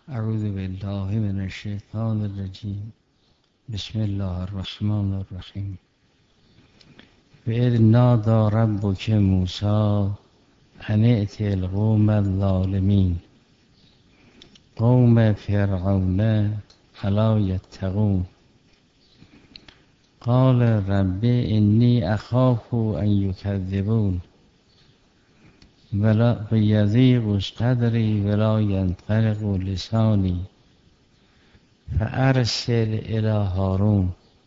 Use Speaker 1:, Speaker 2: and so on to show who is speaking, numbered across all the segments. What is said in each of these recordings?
Speaker 1: اعوذ بالله من الشیطان الرجیم. بسم الله الرحمن الرحیم. وَإِذْ نَادَى رَبُّكَ مُوسَىٰ أَنِ ائْتِ الْقَوْمَ الظَّالِمِينَ قوم فرعون ألا يتقون قال رب إني أخاف أن يكذبون ولا يضيق صدري ولا ينطلق لساني فأرسل إلى هارون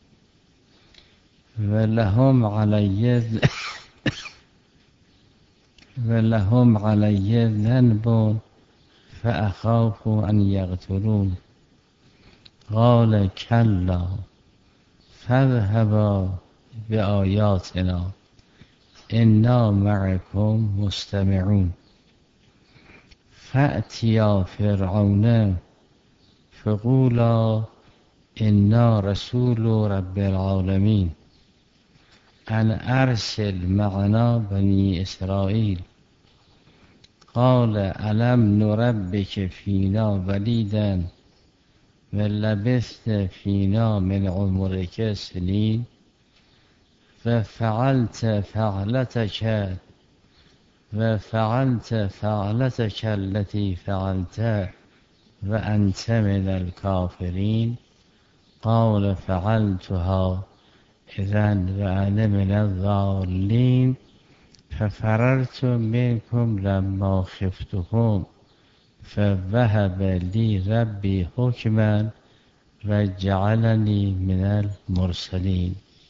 Speaker 1: ولهم علي ذنب فأخاف أن يقتلون قال كلا فاذهبا بآياتنا إنا معكم مستمعون فأتيا فرعون فقولا إنا رسول رب العالمين أن أرسل معنا بني إسرائيل قال ألم نربك فينا وليدا ولبثت فينا من عمرك سنين وفعلت فعلتك التي فعلت وأنت من الكافرين قال فعلتها إذا وأنا من الضالين ففررت منكم لما خفتكم فوهب لي ربي حكما وجعلني من المرسلين.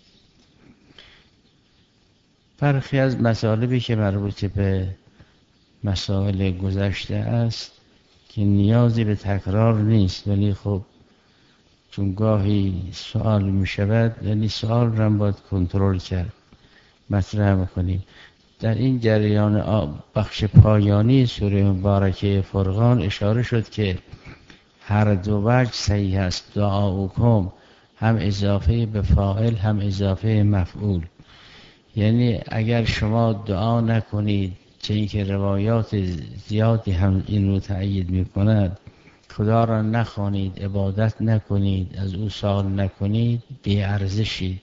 Speaker 1: برخی از مطالبی که مربوط به مسائل گذشته است که نیازی به تکرار نیست، ولی خب چون گاهی سوال می شود یعنی سوال را باید کنترل کرد مطرح میکنیم. در این جریان بخش پایانی سوره مبارکه فرقان اشاره شد که هر دو وجه صحیح است. دعاؤکم هم اضافه به فاعل هم اضافه مفعول، یعنی اگر شما دعا نکنید، چه اینکه روایات زیادی هم این رو تأیید میکند، خدا را نخوانید، عبادت نکنید، از او سوال نکنید، بی ارزشید.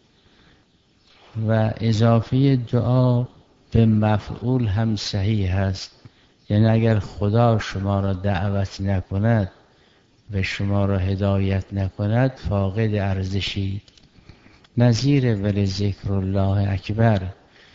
Speaker 1: و اضافه دعا به مفعول هم صحیح است، یعنی اگر خدا شما را دعوت نکند و شما را هدایت نکند فاقد ارزشید. نظیر ولذکر الله اکبر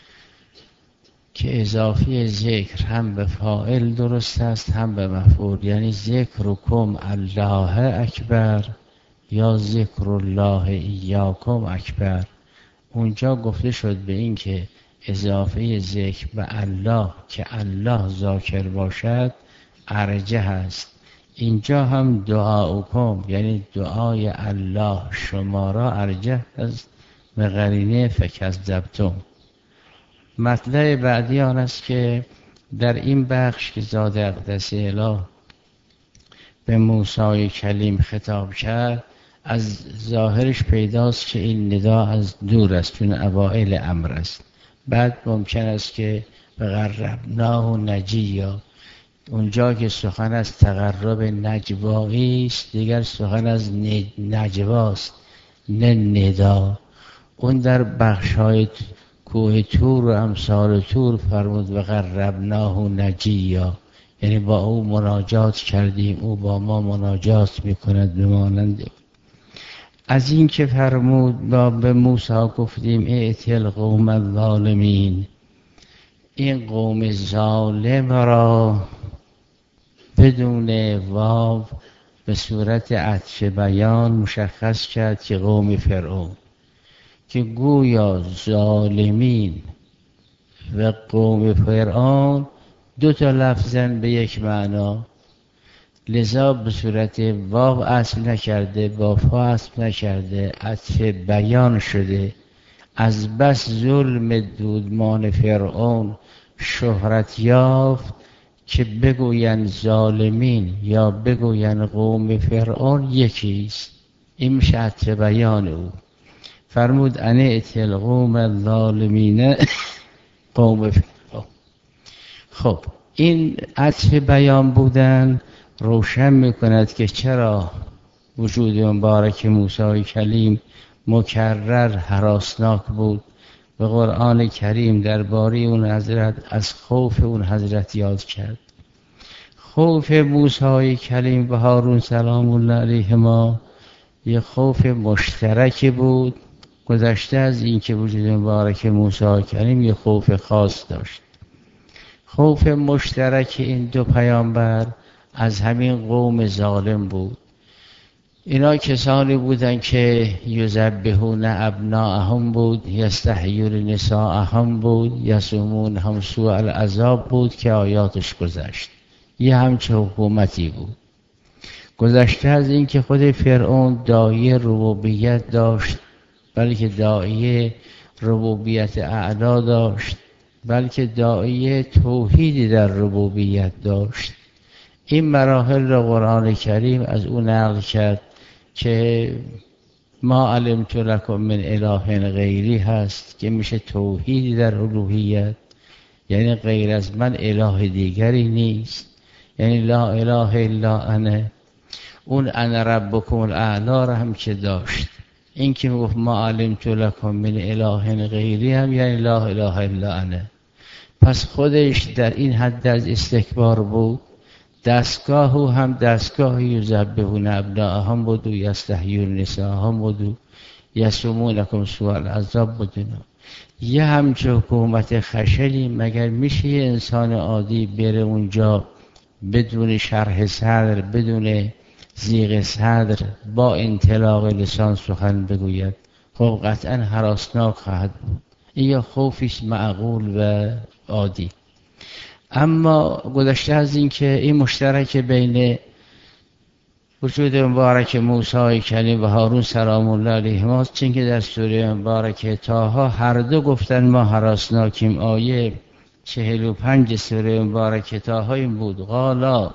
Speaker 1: که اضافه ذکر هم به فاعل درست است هم به مفعول، یعنی ذکرکم الله اکبر یا ذکر الله ایاکم اکبر. اونجا گفته شد به این که اضافه ذکر به الله که الله ذاکر باشد ارجح است. اینجا هم دعاؤکم یعنی دعای الله شما را ارجح است به قرینه فکذبتم. مطلع بعدی آن است که در این بخش که ذات اقدس اله به موسی کلیم خطاب کرد، از ظاهرش پیداست که این ندا از دور است، چون اوائل امر است. بعد ممکن است که به قربناه نجیا، اونجا که سخن از تقرب نجوایی است دیگر سخن از نجواست نه ندا. اون در بخش‌های کوه تور و امثال تور فرمود و قربناه نجیا، یعنی با او مناجات کردیم، او با ما مناجات میکند بمانند. از این که فرمود به موسی گفتیم ائت القوم الظالمین، این قوم ظالم را بدون واو به صورت عطف بیان مشخص کرد که قوم فرعون، که گویا ظالمین و قوم فرعون دو تا لفظن به یک معنا، لذا به صورت واو اصل نکرده، با فا اصل نکرده، عطف بیان شده. از بس ظلم دودمان فرعون شهرت یافت که بگوین ظالمین یا بگوین قوم فرعون یکیست. این میشه عطف بیان او. فرمود ان ائت القوم الظالمین قوم فرعون. خب این عطف بیان بودن روشن میکند که چرا وجود مبارک موسی کلیم مکرر هراسناک بود. به قرآن کریم درباره اون حضرت از خوف اون حضرت یاد کرد. خوف موسی کلیم و هارون سلام الله علیهما یه خوف مشترک بود، گذشته از این که وجود مبارک موسی کلیم یه خوف خاص داشت. خوف مشترک این دو پیامبر از همین قوم ظالم بود. اینا کسانی بودن که یذبحون ابناءهم بود، یستحیون نساءهم بود، یصومون هم سوء العذاب بود که آیاتش گذشت. یه همچه حکومتی بود. گذشته از این که خود فرعون داعیه ربوبیت داشت، بلکه داعیه ربوبیت اعلا داشت، بلکه داعیه توحیدی در ربوبیت داشت. این مراحل را قرآن کریم از اون نقل کرد که ما علمت لکم من اله غیری هست، که میشه توحیدی در الوهیت، یعنی غیر از من اله دیگری نیست، یعنی لا اله الا انا. اون انا ربکم الاعلا را هم که داشت. این که میگفت ما علمت لکم من اله غیری هم یعنی لا اله الا انا. پس خودش در این حد از استکبار بود. دستگاه او هم دستگاه یذبحون ابناءهم بود و یستحیون نساءهم بود و یصومونکم سوء العذاب بود. یه همچه حکومت خشنی مگر میشه یه انسان عادی بره اونجا بدون شرح صدر، بدون ضیق صدر، با انطلاق لسان سخن بگوید؟ خب قطعا هراسناک خواهد بود. این یا خوفیش معقول و عادی. اما گذشته از این که این مشترک بین وجود مبارک موسی کلیم و هارون سلام الله علیهما، چون که در سوره مبارک طه هر دو گفتن ما هراسناکیم. آیه 45 سوره مبارک طه این بود: قالا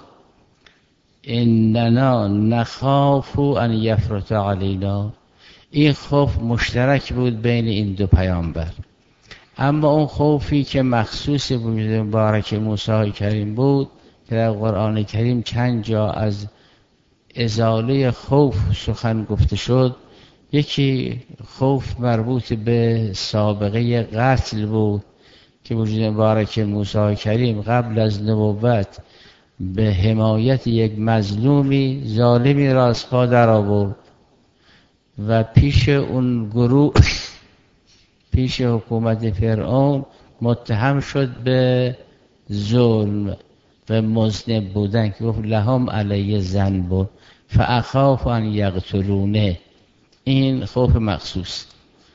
Speaker 1: اننا نخاف ان یفرط علینا. این خوف مشترک بود بین این دو پیامبر. اما اون خوفی که مخصوص وجود مبارک موسی کریم بود که در قرآن کریم چند جا از ازاله خوف سخن گفته شد، یکی خوف مربوط به سابقه قتل بود که وجود مبارک موسی کریم قبل از نبوت به حمایت یک مظلومی ظالمی را از پا در آورد و پیش اون گروه، پیش حکومت فرعون متهم شد به ظلم و مذنب بودن که گفت لهم علی ذنب فاخاف ان یقتلونه. این خوف مخصوص.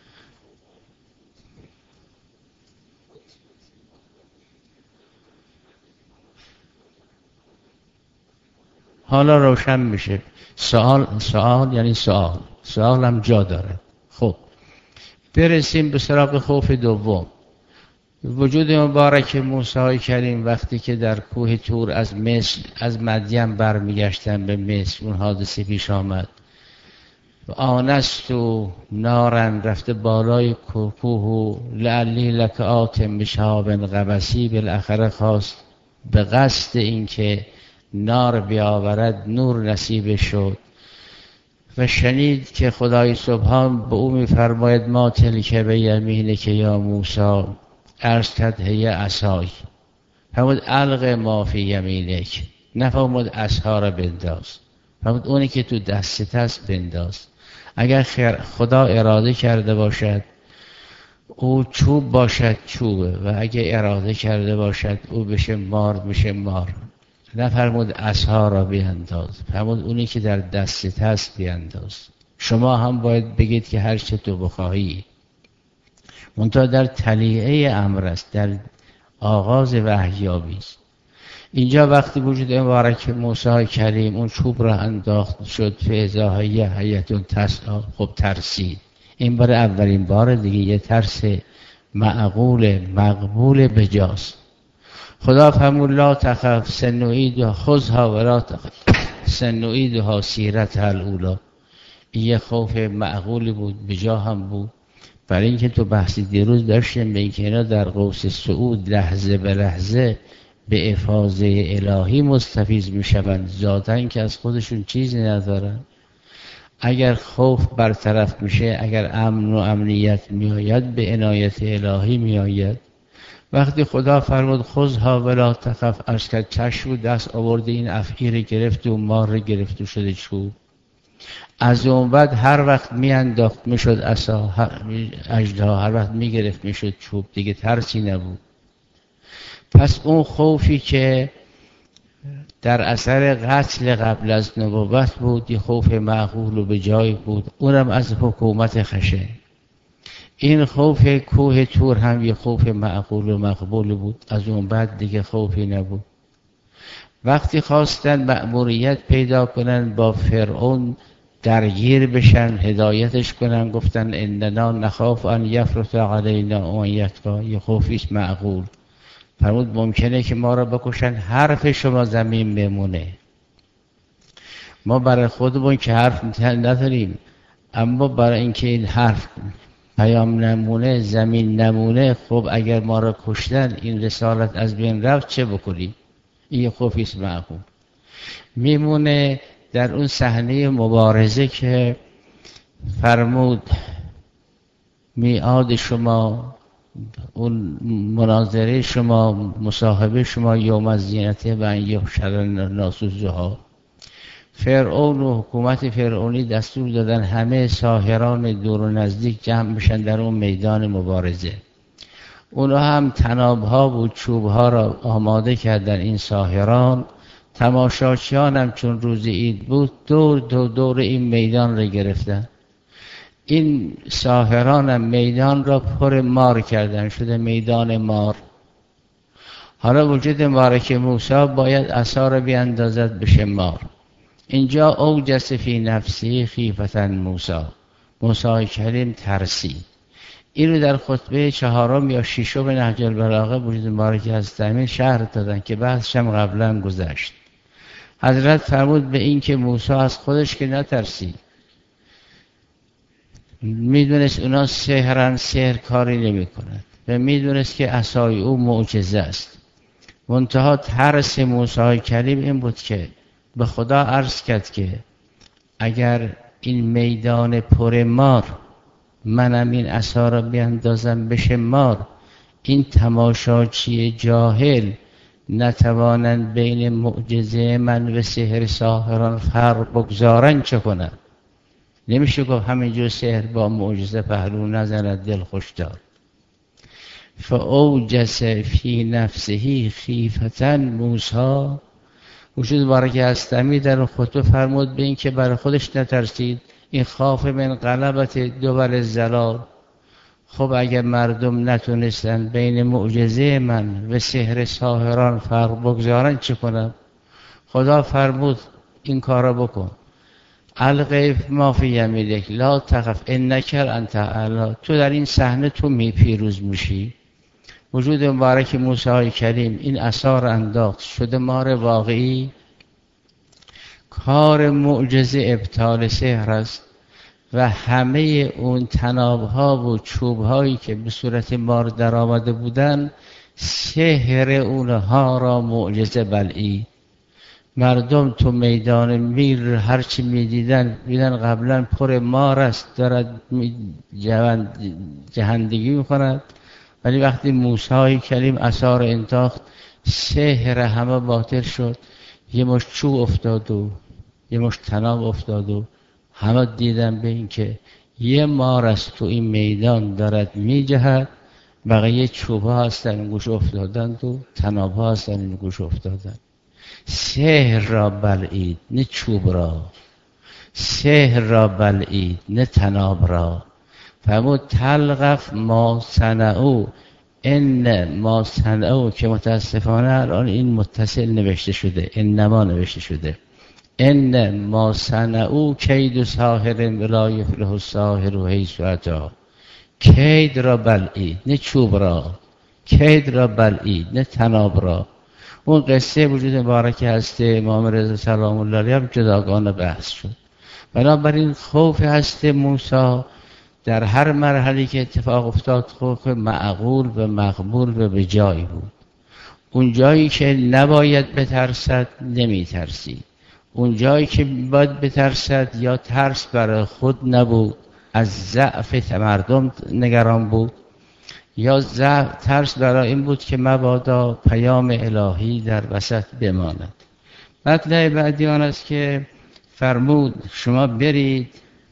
Speaker 1: حالا روشن میشه. سوال یعنی سوال هم جا داره. خب برسیم به سراغ خوف دوم. وجود مبارک موسی کریم وقتی که در کوه طور از مدین برمیگشتن به مصر، اون حادثه پیش آمد و آنست و نارن، رفته بالای کوه لعلی لک آتم بشهاب قبسی، بالاخره خواست به قصد این که نار بیاورد نور نصیب شد و شنید که خدای سبحان به او می‌فرماید ما تلک به یمینک یا موسی، ارسلت هی عصای. فرمود الق ما فی یمینک، نفرمود عصا را بنداز، فرمود اونی که تو دستت هست بنداز. اگر خدا اراده کرده باشد او چوب باشد چوبه، و اگر اراده کرده باشد او بشه مار بشه مار. نفرمود عصا را بیانداز، فرمود اونی که در دستت هست بیانداز. شما هم باید بگید که هر چه تو بخواهی. منتها در تلیعه امر است، در آغاز وحیابی است. اینجا وقتی وجود مبارک موسی کریم اون چوب را انداخت شد فاذا هی حیة تسعی، خب ترسید. این بار اولین بار دیگه یه ترس معقول مقبول بجاست. خدا فرمود لا تخف سنعیدها خذها ولا تخف سنعیدها سیرتها الاولی. این یه خوف معقولی بود، بجا هم بود. برای اینکه تو بحثی دیروز داشتیم به اینکه اینا در قوس صعود لحظه به لحظه به افاضه الهی مستفیض میشوند، ذاتاً که از خودشون چیزی ندارن. اگر خوف برطرف میشه، اگر امن و امنیت میآید، به عنایت الهی میآید. وقتی خدا فرمود خذها ولا تخف، عرض کرد چشم و دست آورده این افعی گرفت و مار رو گرفت و شده چوب. از اون بعد هر وقت میانداخت میشد عصا، اژدها هر وقت میگرفت میشد چوب، دیگه ترسی نبود. پس اون خوفی که در اثر قتل قبل از نبوت بود، یه خوف معقول و به جای بود، اونم از حکومت خشه. این خوف کوه طور هم یه خوف معقول و مقبول بود، از اون بعد دیگه خوفی نبود. وقتی خواستن مأموریت پیدا کنن با فرعون درگیر بشن، هدایتش کنن، گفتن اننا نخاف ان یفرط علینا و ان یطغی، یه خوفیش معقول. فرمود ممکنه که ما را بکشن، حرف شما زمین بمونه. ما برای خودمون که حرف نداریم، اما برای اینکه این حرف پیام نمونه، زمین نمونه، خب اگر ما را کشتن این رسالت از بین رفت چه بکنیم؟ این خوفیست معقول. میمونه در اون صحنه مبارزه که فرمود میعاد شما، اون مناظره شما، مصاحبه شما یوم الزینته و ان یحشر الناس ضحی. فرعون و حکومت فرعونی دستور دادن همه ساحران دور و نزدیک جمع بشن در اون میدان مبارزه. اونا هم طناب‌ها و چوب‌ها را آماده کردن. این ساحران، تماشاچیان هم چون روز عید بود دور این میدان را گرفتن. این ساحران هم میدان را پر مار کردن، شده میدان مار. حالا وجود مبارک موسی باید عصا را بیاندازد بشه مار. اینجا اوجس فی نفسی خیفة موسی کریم ترسید. این رو در خطبه 4 یا 6 نهج البلاغه وجود مبارک هستمین شرح دادن که بحثش هم قبلا گذشت. حضرت فرمود به این که موسی از خودش که نترسید، میدونست اونا سحر کاری نمی کند و میدونست که عصای او معجزه است. منتها ترس موسی کریم این بود که به خدا عرض کرد که اگر این میدان پر مار، منم این عصا را بیاندازم بشه مار، این تماشاچی جاهل نتوانند بین معجزه من و سحر ساحران فرق بگذارن چه کنند؟ نمیشه گفت همینجور سحر با معجزه پهلو نزند دل خوش دار. فاوجس فی نفسه خیفة موسی، وجود مبارک هستمی در خطبه فرمود به این که برای خودش نترسید. این خاف من غلبت دول الضلال. خب اگر مردم نتونستن بین معجزه من و سحر ساحران فرق بگذارن چه کنم؟ خدا فرمود این کارا بکن. الغیب ما فی یمینک لا تخف انک انت اعلی. تو در این صحنه تو پیروز میشی. وجود مبارک موسی کریم این عصا را انداخت، شده مار واقعی. کار معجزه ابطال سحر است و همه اون طناب‌ها و چوب‌هایی که به صورت مار در آمده بودن، سحر اونها را معجزه بلعید. مردم تو میدان میر هرچی میدیدن قبلا پر مار است، دارد جهندگی میکند، ولی وقتی موسی کریم عصا را انداخت سحر همه باطل شد. یه مش چوب افتاد و یه مش طناب افتاد و همه دیدن به این که یه مار است تو این میدان دارد میجهد، بقیه چوب ها هستن این گوش افتادند و طناب ها هستن این گوش افتادند. سحر را بلعید نه چوب را، سحر را بلعید نه طناب را. فرمود تلقف ما صنعوا، ان ما صنعوا که متاسفانه الان این متصل نوشته شده، انما نوشته شده. ان ما صنعوا کید ساحر ولا یفلح الساحر حیث اتى. کید را بلعید نه چوب را، کید را بلعید نه طناب را. اون قصه وجود مبارک هست امام رضا سلام الله علیه هم جداگانه بحث شد. بنابراین خوف هست موسی در هر مرحله که اتفاق افتاد خوف معقول و مقبول و به جای بود. اون جایی که نباید بترسد نمیترسید، اون جایی که باید بترسد یا ترس برای خود نبود، از ضعف مردم نگران بود، یا ترس برای این بود که مبادا پیام الهی در وسط بماند. مطلب بعدی آن است که فرمود شما برید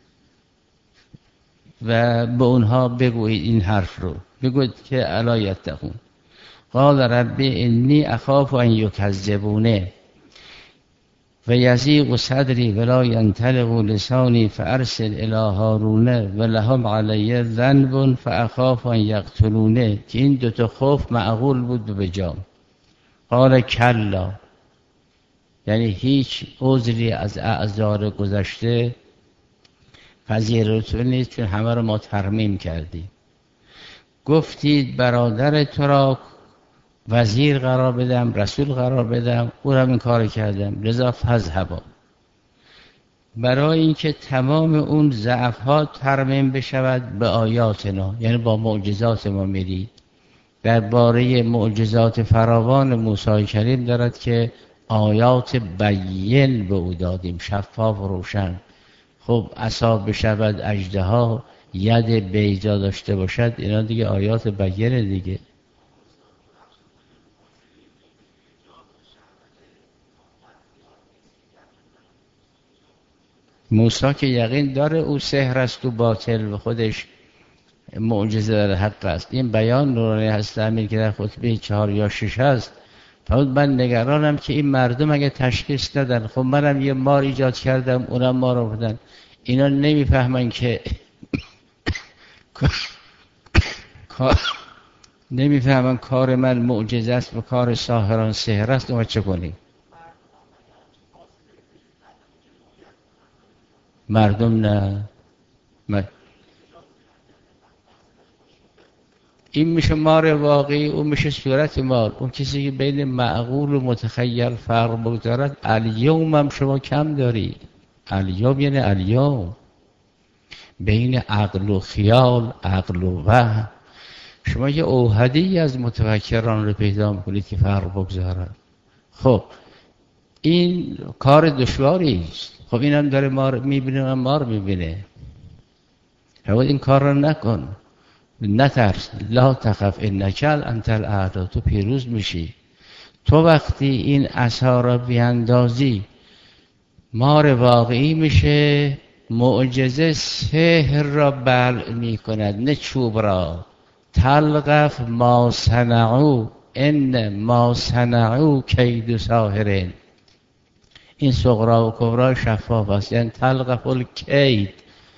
Speaker 1: و به اونها بگویید این حرف رو، بگویید که الا یتقون. قال ربی انی اخاف ان یکذبونه و یضیق صدری ولا ینطلق لسانی فارسل الی هارون ولهم علی ذنب فاخاف ان یقتلونه، که این دوتا خوف معقول بود به جام. قال کلا، یعنی هیچ عذری از اعذار گذشته پذیرتون نیست، چون همه رو ما ترمیم کردیم. گفتید برادر تو را وزیر قرار بدم، رسول قرار بدم، او را این کار کردم، لذا فذهبا. برای اینکه تمام اون ضعف‌ها ترمیم بشود به آیاتنا، یعنی با معجزات ما میرید. درباره معجزات فراوان موسی کریم دارد که آیات بین به او دادیم، شفاف و روشن. خب عصا بشود اژدها، ید بیضا داشته باشد، اینا دیگه آیات بینه دیگه. موسی که یقین داره او سحر است و باطل و خودش معجزه در حق است. این بیان نورانی هست امیر که در خطبه 4 یا 6 هست. فرمود من نگرانم که این مردم اگه تشخیص ندن، خب منم یه مار ایجاد کردم اونم مار آوردن، اینا نمیفهمن که نمیفهمن کار من معجزه است و کار ساحران سحر است، ما چه کنیم؟ مردم نه. این میشه مار واقعی، اون میشه صورت مار. اون کسی که بین معقول و متخیل فرق بگذارد، الیوم هم شما کم دارید. الیوم یعنی الیوم، بین عقل و خیال، عقل و وهم شما یه اوحدی از متفکران رو پیدا میکنید که فرق بگذارد. خب این کار دشواری است. خب این هم داره مار میبینه، من مار میبینه. این کار رو نکن، نترس، لا تخف انک انت الاعلی، تو پیروز میشی. تو وقتی این عصا را بیاندازی مار واقعی میشه، معجزه سحر را بلع میکند نه چوب را. تلقف ما صنعوا ان ما صنعوا کید ساحرین. این صغرا و کبرا شفاف است، یعنی تلقف الکید،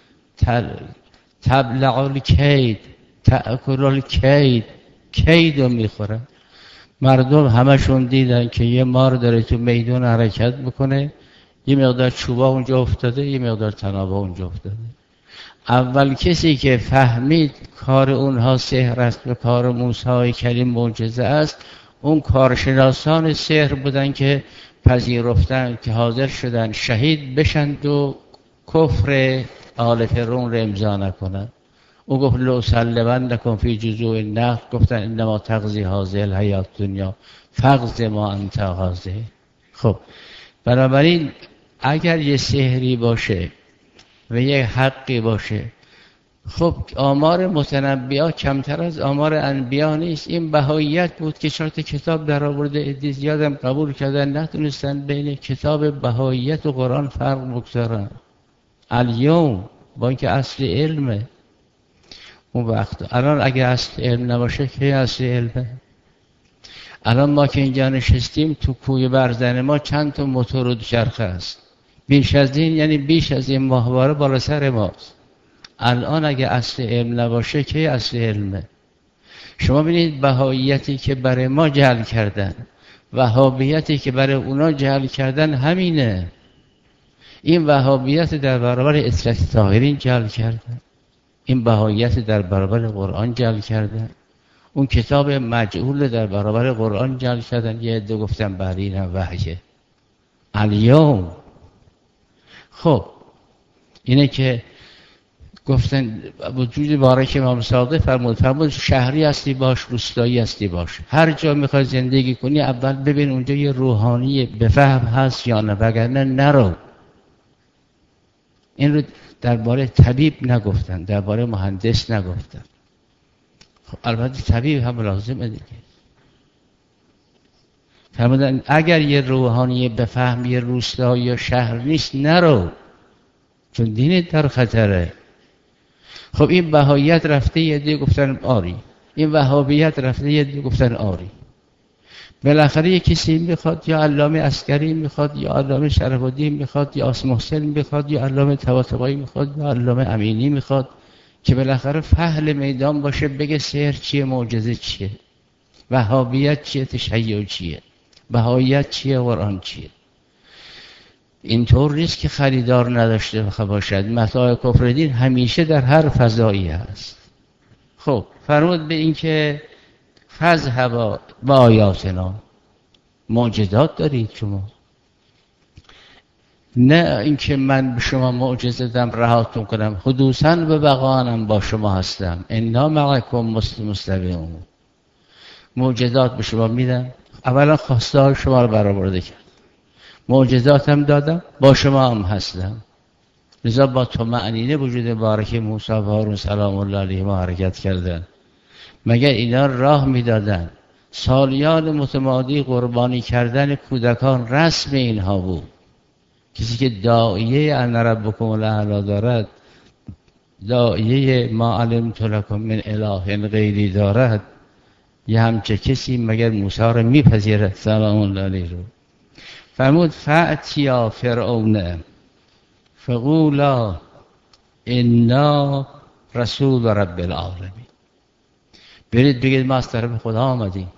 Speaker 1: تبلع الکید، تأکل الکید، کید رو میخوره. مردم همشون دیدن که یه مار داره تو میدون حرکت بکنه، یه مقدار چوبا اونجا افتاده، یه مقدار تنابا اونجا افتاده. اول کسی که فهمید کار اونها سحر است و کار موسی کریم معجزه است، اون کارشناسان سحر بودن که پذیرفتن، که حاضر شدن شهید بشند و کفر آل فرعون رو امضا نکنن. او گفت لأصلبنکم فی جذوع النخل، گفتن انما تقضی هذه الحیات دنیا فقض ما انت قاضی. خب بنابراین اگر یه سحری باشه و یه حقی باشه، خب آمار متنبی‌ها کمتر از آمار انبیا نیست. این بهاییت بود که 4 کتاب در آورده، عده زیادم قبول کردن، نتونستن بین کتاب بهاییت و قرآن فرق بگذارن. الیوم با اینکه اصل علمه اون وقت. الان اگه اصل علم نباشه که اصل علمه؟ الان ما که اینجا نشستیم تو کوی برزن ما چند تا موتور و دوچرخه است، بیش از این یعنی بیش از این ماهواره بالا سر ماست. الان اگه اصل علم نباشه که اصل علمه؟ شما ببینید بهاییتی که برای ما جعل کردن، وهابیتی که برای اونا جعل کردن همینه. این وهابیت در برابر اطلاعات طاهرین جعل کردن، این بهاییت در برابر قرآن جعل کردن، اون کتاب مجهول در برابر قرآن جعل کردن. یه عده گفتن بله این هم وحیه. الیوم خب اینه که گفتن وجود بارک امام صادق فرمود شهری هستی باش، روستایی هستی باش، هر جا میخوای زندگی کنی اول ببین اونجا یه روحانی به فهم هست یا نه، وگرنه نرو. این رو درباره طبیب نگفتن، درباره مهندس نگفتن. خب البته طبیب هم لازمه دیگه. فرمودن اگر یه روحانی به فهم یه روستا یا شهر نیست نرو، چون دینت در خطره. خب این بهاییت رفته یه دیگه گفتن آری، این وهابیت رفته یه دیگه گفتن آری. بالاخره یه کسی میخواد یا علامه عسکری میخواد یا علامه شرف الدین میخواد یا آس محسن میخواد یا علامه طباطبایی میخواد یا علامه امینی میخواد که بالاخره فحل میدان باشه بگه سحر چیه، معجزه چیه، وهابیت چیه، تشیع چیه، بهاییت چیه، قرآن چیه. اینطور نیست که خریدار نداشته باشد. متاع کفر دین همیشه در هر فضایی هست. خب فرمود به این که فذهب با آیاتنا، معجزات دارید شما، نه اینکه من به شما معجزه دادم رهاتون کنم، حدوثاً به بقانم با شما هستم، انا معکم مستمعون. معجزات به شما میدم، اولا خواسته های شما رو برآورده کرد، معجزات هم دادم، با شما هم هستم. لذا با طمأنینه وجود بارک موسی و هارون سلام الله علیهما حرکت کردن. مگر اینا راه میدادن؟ سالیان متمادی قربانی کردن کودکان رسم اینها بود. کسی که داعیه ان ربکم الاعلی دارد، داعیه ما علمت لکم من اله غیری دارد، یه همچه کسی مگر موسی را میپذیرد سلام الله علیه رو؟ فرمود فأتیا فرعون فقولا انا رسول رب العالمین. برید بگید ما از طرف خدا آمدیم.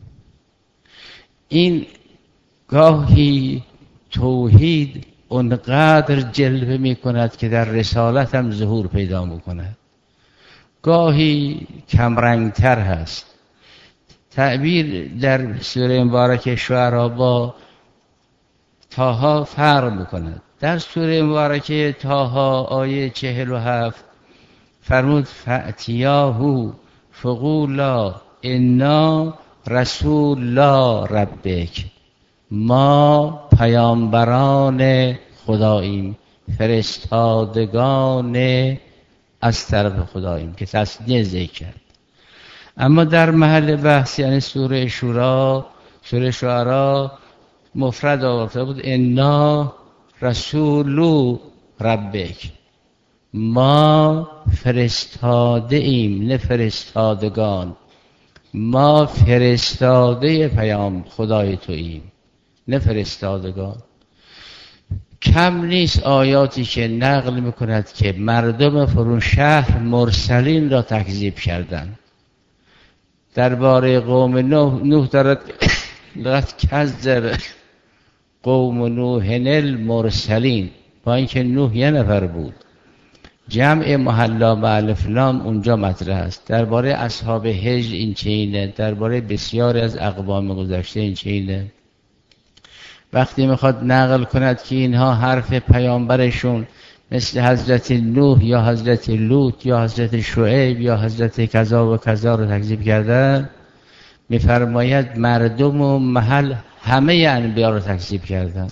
Speaker 1: این گاهی توحید اونقدر جلوه می کند که در رسالت هم ظهور پیدا می کند، گاهی کمرنگتر هست. تعبیر در سوره مبارکه شعراء با طه فرق می کند. در سوره مبارکه طه آیه 47 فرمود فأتیاه فقولا انا رسول الله ربک، ما پیامبران خداییم، فرستادگان از طرف خداییم، که تصنیه ذکر کرد. اما در محل بحث یعنی سوره شورا، سوره شعراء مفرد آورده بود انا رسول ربک، ما فرستاده ایم، نه فرستادگان، ما فرستاده پیام خدای توییم، نه فرستادگان. کم نیست آیاتی که نقل میکند که مردم فرون شهر مرسلین را تکذیب کردند. درباره قوم نوح دارد لقد کذب قوم نوح المرسلین، با اینکه نوح یه نفر بود. جمع محلا و الف لام اونجا مطرح است. درباره اصحاب حجر این چینه، درباره بسیار از اقوام گذشته این چینه. وقتی میخواد نقل کند که اینها حرف پیامبرشون مثل حضرت نوح یا حضرت لوط یا حضرت شعیب یا حضرت کذا و کذا رو تکذیب کردن، میفرماید مردم و محل همه انبیا رو تکذیب کردن.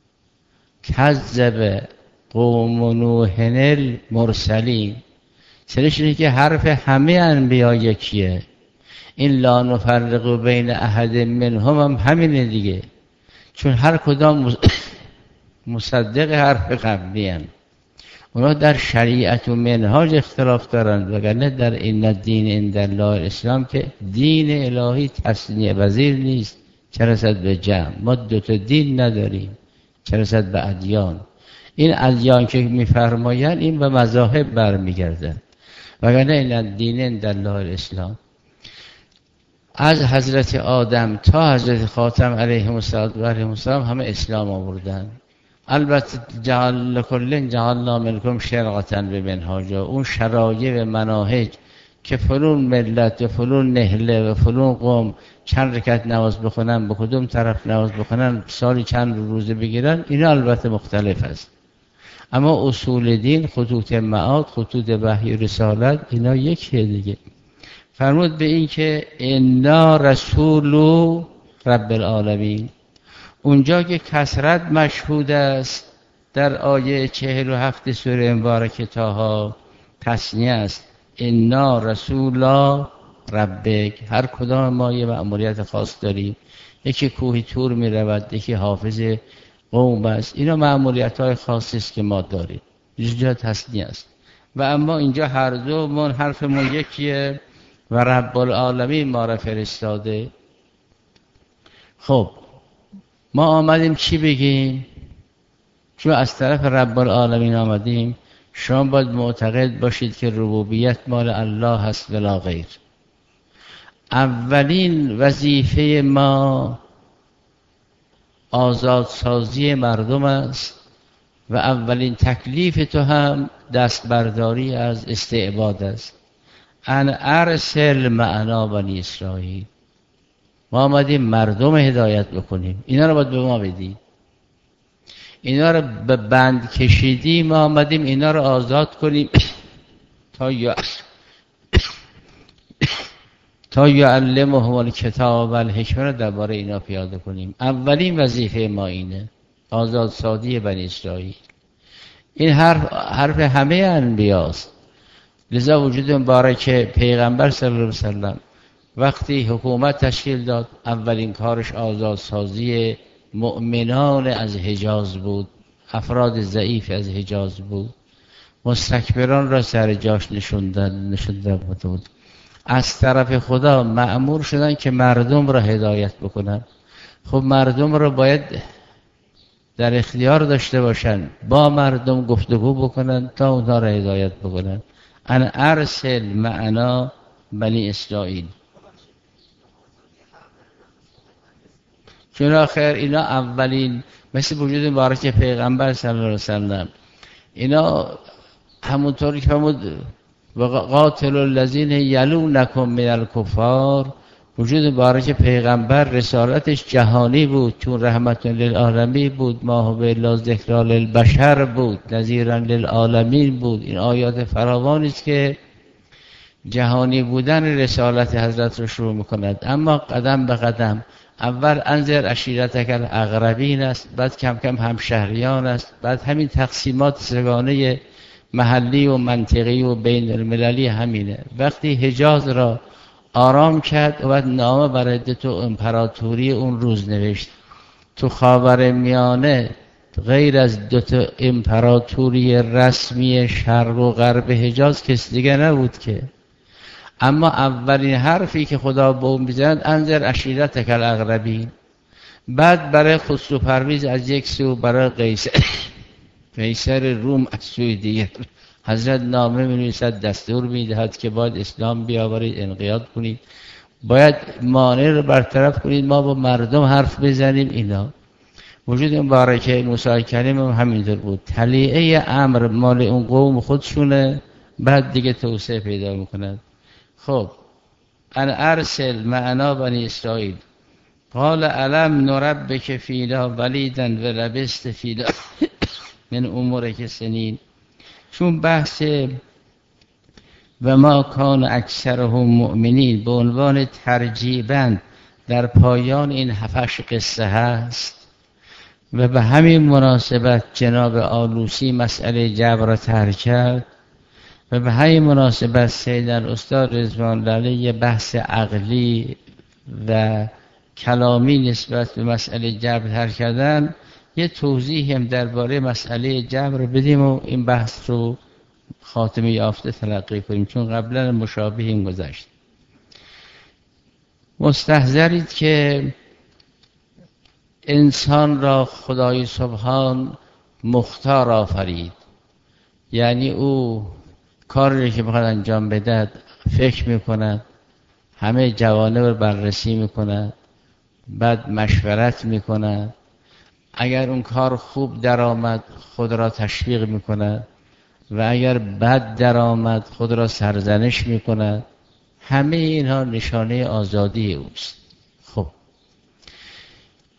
Speaker 1: کذب قوم نوح المرسلین، سرش اینه که حرف همه انبیا یکیه. این لا نفرق بین احد منهم هم همینه دیگه، چون هر کدام مصدق حرف قبلی هستند. اونا در شریعت و منهاج اختلاف دارند، وگرنه در این الدین عند الله الاسلام که دین الهی تصنیه پذیر نیست، چه رسد به جمع. ما دوتا دین نداریم، چه رسد به ادیان. این ادیان که میفرمایند این به مذاهب برمیگردند، وگرنه این الدین عند الله الاسلام. از حضرت آدم تا حضرت خاتم علیه السلام همه اسلام آوردن. البته جعل کل جعلنا منکم شرعة بمنهاجا، اون شرایع و مناهج که فلون ملت و فلون نهله و فلون قوم چند رکعت نماز بخونن، به کدوم طرف نماز بخونن، سالی چند روزه بگیرن، اینا البته مختلف است. اما اصول دین، خطوط معاد، خطوط وحی و رسالت، اینا یکیه دیگه. فرمود به این که انا رسول رب العالمین، اونجا که کثرت مشهود است در آیه 47 سوره مبارکه طه تثنیه است، انا رسول ربک. هر کدام ما یه مأموریت خاص داریم، یکی کوه تور می رود، یکی حافظ قوم است، اینا مأموریت های خاصی است که ما داریم، اینجا تثنیه است. و اما اینجا هر دو من حرفمون یکیه و رب العالمین ما را فرستاده. خب ما آمدیم چی بگیم؟ چون از طرف رب العالمین آمدیم، شما باید معتقد باشید که ربوبیت مال الله هست ولا غیر. اولین وظیفه ما آزادسازی مردم است و اولین تکلیف تو هم دستبرداری از استعباد است. ان ارسل معنا بنی اسرائیل، ما آمدیم مردم هدایت بکنیم، اینا رو باید به ما بدید. اینا رو به بند کشیدیم، ما آمدیم اینا رو آزاد کنیم تا یعلمهم الکتاب و الحکمه رو درباره اینا پیاده کنیم. اولین وظیفه ما اینه، آزادسازی بنی اسرائیل. این حرف همه انبیاست. لذا وجود مبارک پیغمبر صلی الله علیه وسلم وقتی حکومت تشکیل داد، اولین کارش آزادسازی مؤمنان از حجاز بود، افراد ضعیف از حجاز بود، مستکبران را سر جاش نشونده بود. از طرف خدا مأمور شدن که مردم را هدایت بکنن. خب مردم را باید در اختیار داشته باشن، با مردم گفتگو بکنن تا اونها را هدایت بکنن. ان ارسل معنا بنی اسرائیل. چون آخر اینا اولین، مثل وجود مبارک پیغمبر صلی الله علیه وسلم، اینا همونطوری که فرمود قاتل الذین یلونکم من الکفار، وجود مبارک پیغمبر رسالتش جهانی بود، چون رحمت للعالمین بود، ما هو الا ذکری للبشر بود، نذیرا للعالمین بود. این آیات فراوانی است که جهانی بودن رسالت حضرت رو شروع میکند. اما قدم به قدم، اول انذر عشیرتک الاقربین است، بعد کم کم همشهریان است، بعد همین تقسیمات سگانه محلی و منطقی و بین المللی همینه. وقتی حجاز را آرام کرد و بعد نامه برای دو امپراتوری اون روز نوشت. تو خاورمیانه غیر از دو تا امپراتوری رسمی شرق و غرب حجاز کس دیگه نبود که. اما اولین حرفی که خدا به اون میزند انذر عشیرتک الاقربین. بعد برای خسرو پرویز از یک سو، برای قیصر روم از سوی دیگر، حضرت نامه می‌نویسد، دستور می‌دهد که باید اسلام بیاورید، انقیاد کنید، باید مانع رو برطرف کنید، ما با مردم حرف بزنیم. اینا وجود مبارک موسی کلیم هم همینطور بود. طلیعه امر مال اون قوم خودشونه، بعد دیگه توسعه پیدا می‌کند. خب ان ارسل معنا بنی اسرائیل قال الم نربک فینا ولیدا و لبست فینا من امورک سنین. چون بحث و ما کان اکثرهم مؤمنین به عنوان ترجیباً در پایان این 7 قصه هست و به همین مناسبت جناب آلوسی مسئله جبر را طرح کرد و به همین مناسبت سیدن استاد رضوان الله علیه بحث عقلی و کلامی نسبت به مسئله جبر طرح کردن، یه توضیح هم درباره مسئله جبر بدیم و این بحث رو خاتمه یافته تلقی کنیم، چون قبلا مشابه این گذشت. مستحضرید که انسان را خدای سبحان مختار آفرید، یعنی او کاری که بخواد انجام بده فکر میکند، همه جوانب رو بررسی میکند، بعد مشورت میکند، اگر اون کار خوب درآمد خود را تشویق میکند و اگر بد درآمد خود را سرزنش میکند. همه اینها نشانه آزادی اوست. خب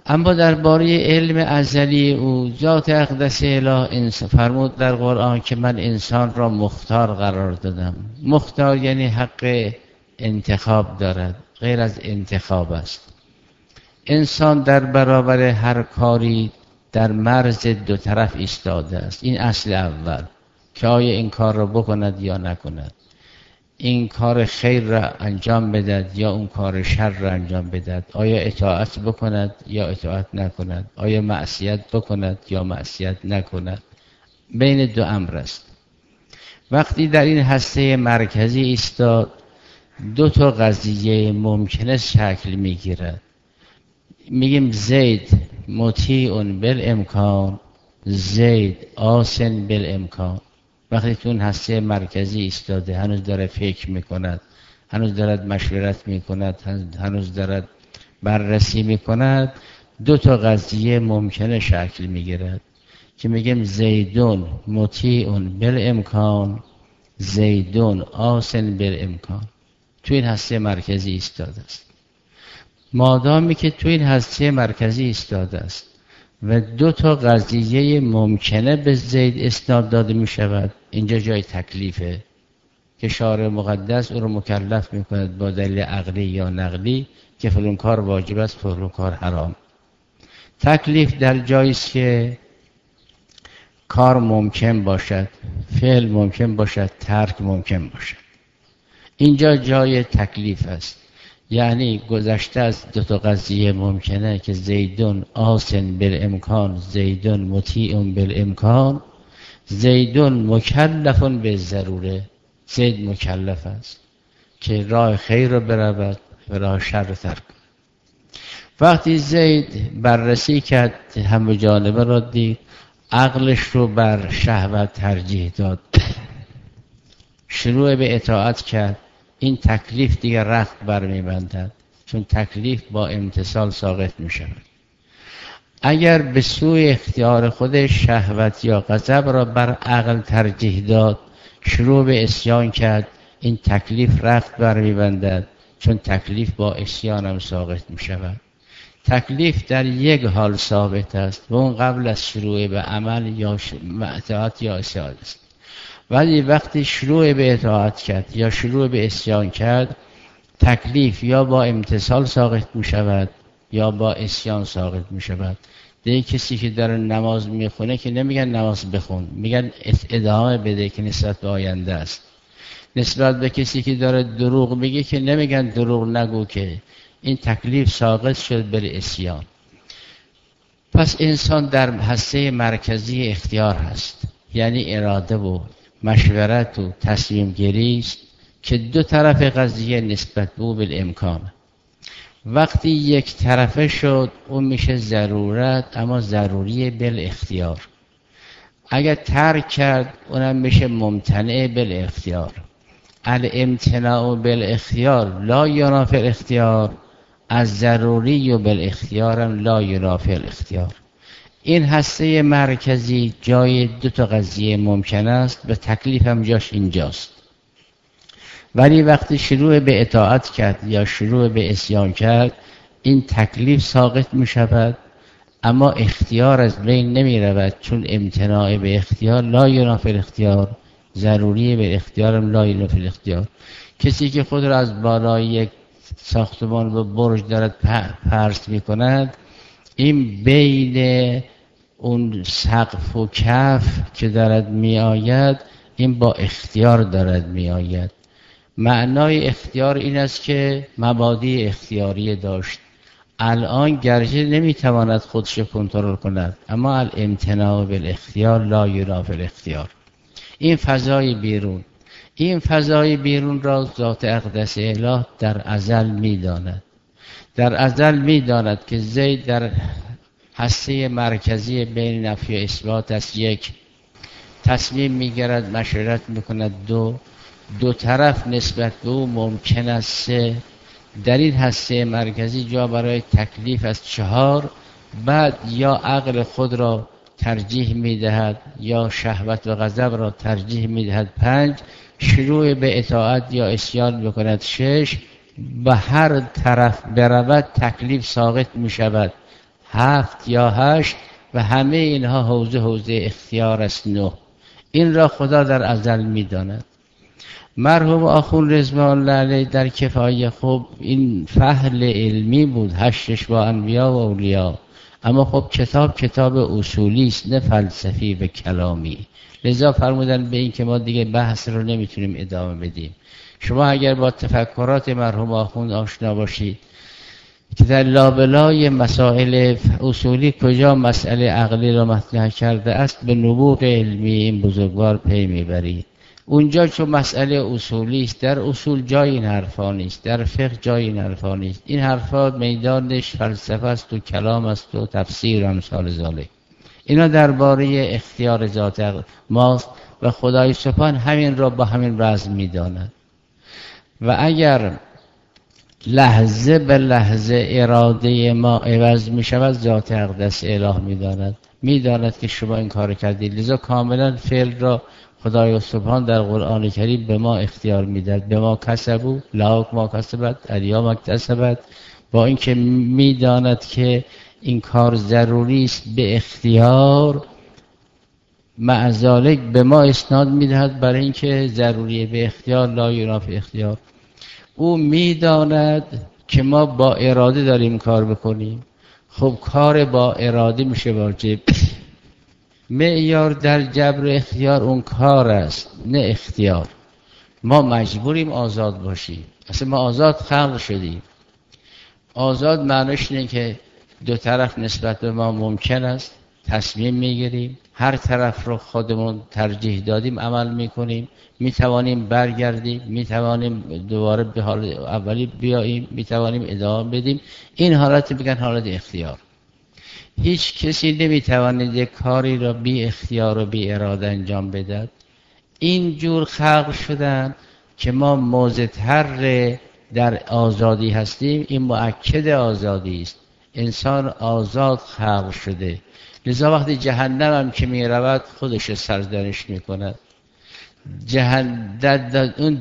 Speaker 1: اما درباره علم ازلی او ذات اقدس اله فرمود در قرآن که من انسان را مختار قرار دادم. مختار یعنی حق انتخاب دارد، غیر از انتخاب است. انسان در برابر هر کاری در مرز دو طرف ایستاده است. این اصل اول که آیا این کار را بکند یا نکند، این کار خیر را انجام بدهد یا اون کار شر را انجام بدهد، آیا اطاعت بکند یا اطاعت نکند، آیا معصیت بکند یا معصیت نکند. بین دو امر است. وقتی در این هسته مرکزی ایستاد، دو تا قضیه ممکنه شکل میگیرد. میگیم زید مطیع بالامکان، زید آسن بالامکان. وقتی تو اون هسته مرکزی ایستاده، هنوز داره فکر میکند، هنوز دارد مشورت میکند، هنوز دارد بررسی میکند، دو تا قضیه ممکنه شکل میگیرد که میگیم زیدون مطیع بالامکان، زیدون آسن بالامکان. تو این هسته مرکزی ایستاده است. مادامی که تو این هسته مرکزی ایستاده است و دو تا قضیه ممکنه به زید اسناد داده می شود، اینجا جای تکلیفه که شارع مقدس او رو مکلف می کند با دلیل عقلی یا نقلی که فلان کار واجب است، فلان کار حرام. تکلیف در جایی است که کار ممکن باشد، فعل ممکن باشد، ترک ممکن باشد. اینجا جای تکلیف است. یعنی گذشته از دو تا قضیه ممکنه که زیدون آسن بالامکان، زیدون مطیع بالامکان، زیدون مکلف به ضروره. زید مکلف است که راه خیر رو برود و راه شر رو ترک. وقتی زید بررسی کرد، همه جانبه را دید، عقلش رو بر شهوت ترجیح داد، شروع به اطاعت کرد، این تکلیف دیگر رخت برمی‌بندد، چون تکلیف با امتثال ساقط می‌شود. اگر به سوی اختیار خودش شهوت یا غضب را بر عقل ترجیح داد، شروع به عصیان کرد، این تکلیف رخت برمی‌بندد، چون تکلیف با عصیان هم ساقط می‌شود. تکلیف در یک حال ثابت است و اون قبل از شروع به عمل یا اطاعت یا عصیان است. ولی وقتی شروع به اطاعت کرد یا شروع به عصیان کرد، تکلیف یا با امتثال ساقط می شود یا با عصیان ساقط می شود. دیگه کسی که داره نماز میخونه که نمیگن نماز بخون، میگن ادامه بده که نسبت به آینده است. نسبت به کسی که داره دروغ میگه که نمیگن دروغ نگو، که این تکلیف ساقط شد بر عصیان. پس انسان در هسته مرکزی اختیار هست، یعنی اراده و مشورت و تصمیم گیری است که دو طرف قضیه نسبت به او بالامکان. وقتی یک طرفه شد اون میشه ضرورت، اما ضروری بالاختیار. اگر ترک کرد اونم میشه ممتنع بالاختیار. الامتناع بالاختیار لا ینافی الاختیار، از ضروری و بالاختیارم لا ینافی الاختیار. این هسته مرکزی جای دو تا قضیه ممکن است و تکلیف هم جاش اینجاست. ولی وقتی شروع به اطاعت کرد یا شروع به عصیان کرد، این تکلیف ساقط می شود، اما اختیار از بین نمی رود، چون امتناع به اختیار لا ینافی الاختیار، ضروری به اختیارم لا ینافی الاختیار. کسی که خود را از بالای یک ساختمان و برج دارد پرت می کند، این بین اون سقف و کف که دارد می آید، این با اختیار دارد می آید. معنای اختیار این است که مبادی اختیاری داشت، الان گرچه نمی تواند خودش کنترل کند، اما الامتناع بالاختیار لا ینافی الاختیار. این فضای بیرون را ذات اقدس اله در ازل می داند. در ازل می داند که زید در هسته مرکزی بین نفی و اثبات است، یک، تصمیم میگیرد، مشورت میکند، دو طرف نسبت به او ممکن است، سه، در این هسته مرکزی جا برای تکلیف است، چهار، بعد یا عقل خود را ترجیح میدهد یا شهوت و غضب را ترجیح میدهد، پنج، شروع به اطاعت یا عصیان میکند، شش، به هر طرف برود تکلیف ساقط میشود، 7 یا 8 و همه اینها حوزه اختیار است. 9 این را خدا در ازل می‌داند. مرحوم آخوند رضوان الله علیه در کفایه خب این فحل علمی بود، 8 با انبیا و اولیا، اما خب کتاب اصولی است نه فلسفی و کلامی. لذا فرمودن به این که ما دیگه بحث رو نمیتونیم ادامه بدیم. شما اگر با تفکرات مرحوم آخوند آشنا باشید که در لابلای مسائل اصولی کجا مسئله عقلی را مطرح کرده است، به نبوغ علمی این بزرگوار پی میبرید. اونجا چون مسئله اصولی است، در اصول جای این حرفا نیست، در فقه جای این حرفا نیست. این حرفا میدانش فلسفه است و کلام است و تفسیر و امثال ذالک. اینا درباره اختیار ذات ماست و خدای سبحان همین را با همین رزم میداند. و اگر لحظه به لحظه اراده ما عوض می شود، ذات اقدس اله میداند که شما این کار کردید. لذا کاملا فعل را خدای سبحان در قرآن کریم به ما اختیار میداد. به ما کسبوا لا ما کسبت علیا ما اکتسبت، با اینکه میداند که این کار ضروری است به اختیار، مع ذالک به ما اسناد میدهد برای اینکه ضروریه به اختیار لا ینافی اختیار. او میداند که ما با اراده داریم کار بکنیم. خب کار با اراده میشه واجب. معیار در جبر اختیار اون کار است نه اختیار. ما مجبوریم آزاد باشیم. اصلا ما آزاد خلق شدیم. آزاد معنیش اینه که دو طرف نسبت به ما ممکن است تصمیم میگیریم، هر طرف رو خودمون ترجیح دادیم عمل میکنیم، میتوانیم برگردیم، میتوانیم دوباره به حال اولی بیاییم، میتوانیم ادامه بدیم. این حالت میگن حالت اختیار. هیچ کسی نمیتواند یک کاری را بی اختیار و بی اراده انجام بدهد. این جور خلق شدن که ما موزتر در آزادی هستیم، این مؤکد آزادی است. انسان آزاد خلق شده. لذا وقتی جهنم هم که می رود خودش سرزنش می کند. اون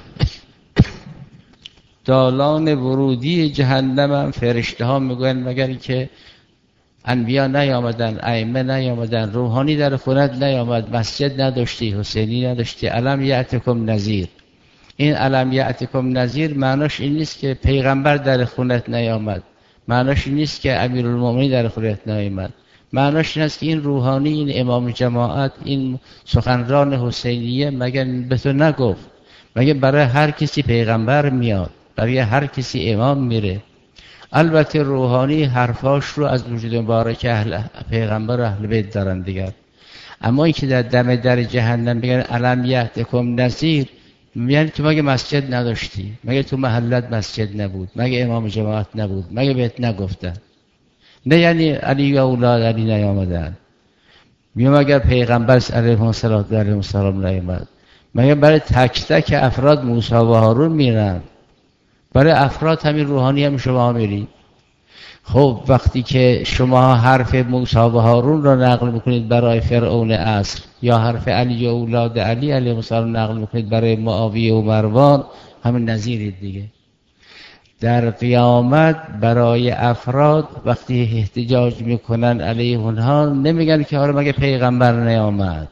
Speaker 1: دالان ورودی جهنم هم فرشته ها می گویند مگر که انبیا نیامدن، ائمه نیامدن، روحانی در خونت نیامد، مسجد نداشتی، حسینی نداشتی، الم یأتکم نذیر. این الم یأتکم نذیر معناش این نیست که پیغمبر در خونت نیامد، معناش این نیست که امیرالمومنین در خونت نیامد، معناش این است که این روحانی، این امام جماعت، این سخنران حسینیه مگر به تو نگفت؟ مگر برای هر کسی پیغمبر میاد، برای هر کسی امام میره. البته روحانی حرفاش رو از وجود مبارک پیغمبر و اهل بیت دارن دیگر. اما این که در دم در جهنم بگن الم یأتکم نذیر، یعنی تو مگه مسجد نداشتی؟ مگه تو محلت مسجد نبود؟ مگه امام جماعت نبود؟ مگه بهت نگفتن؟ نه یعنی علی و اولاد علی نیامدن، میگم اگر پیغمبر علیه السلام نیامد، مگه برای تک تک افراد موسی و هارون میرن؟ برای افراد همین روحانی هم شما میرید. خب وقتی که شما حرف موسی و هارون را نقل میکنید برای فرعون عصر، یا حرف علی و اولاد علی علیه السلام نقل میکنید برای معاویه و مروان، همین نظیرید دیگه. در قیامت برای افراد وقتی احتجاج میکنن علیه اونها، نمیگن که حالا مگه پیغمبر نیامد.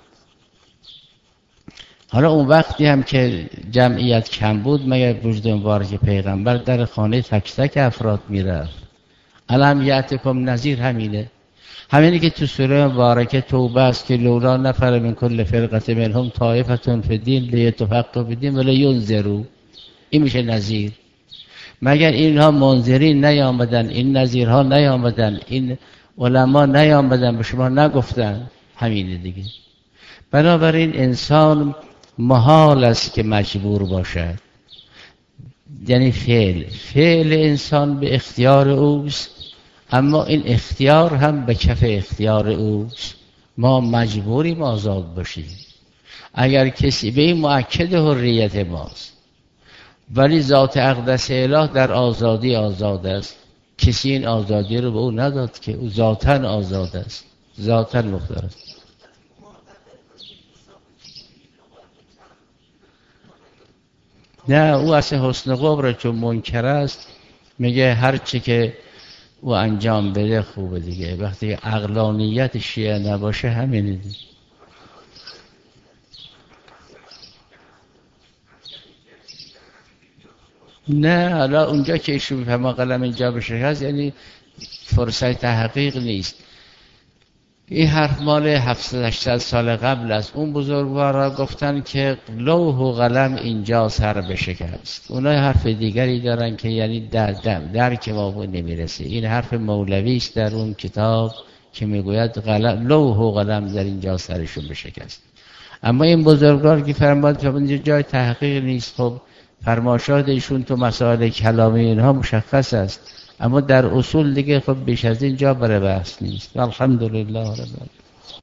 Speaker 1: حالا اون وقتی هم که جمعیت کم بود، مگه وجود مبارک پیغمبر در خانه تک تک افراد میرفت؟ الم یأتکم نذیر همینی که تو سوره مبارکه توبه است که لولا نفر من کل فرقه منهم طائفه فی الدین لیتفقهوا فی الدین ولینذروا، این میشه نذیر. مگر اینها منذرین نیامدن، این نذیرها نیامدن، این علما نیامدن، به شما نگفتن؟ همینه دیگه. بنابراین انسان محال است که مجبور باشد. یعنی فعل انسان به اختیار اوست، اما این اختیار هم به کف اختیار اوست. ما مجبوریم آزاد باشیم. اگر کسی به این مؤکد حریت ماست، ولی ذات اقدس اله در آزادی آزاد است. کسی این آزادی رو به او نداد که او ذاتاً آزاد است، ذاتاً مختار است. نه، او اصلا حسن قبر چون منکر است، میگه هر چی که و انجام بده خوبه دیگه. وقتی عقلانیت شیعه نباشه همینه دیگه. نه حالا اونجا که ایشون میفهمه قلم اینجا بشه هست، یعنی فرصت تحقیق نیست. این حرف مال 700-800 سال قبل است. اون بزرگوارا گفتن که لوح و قلم اینجا سر بشکست. اونها حرف دیگری دارن که یعنی درک ما نمیرسه. این حرف مولوی است در اون کتاب که میگوید لوح و قلم در اینجا سرشون بشکست. اما این بزرگوار که فرمود اینجا جای تحقیق نیست. خب فرمایشات ایشون تو مسائل کلامی اینها مشخص است، اما در اصول دیگه خب بیش از این جا برای بحث نیست. الحمدلله رب العالمین.